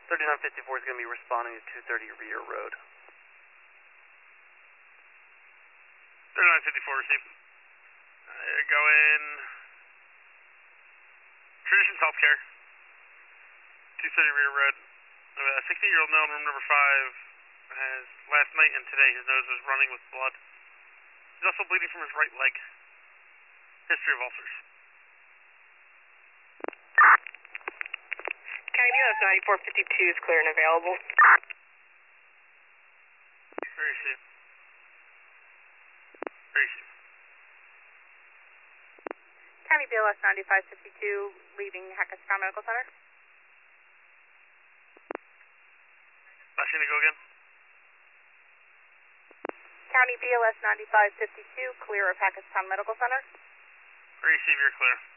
3954 is going to be responding to 230 Rear Road. 3954 received. Going Traditions Healthcare, 230 Rear Road. A 60-year-old male in room number 5 has last night and today his nose was running with blood. He's also bleeding from his right leg. History of ulcers. County BLS 9452 is clear and available. Very safe. Very safe. County BLS 9552 leaving Hackettstown Medical Center. Last thing to go again. County BLS 9552 clear of Hackettstown Medical Center. Receive, you're clear.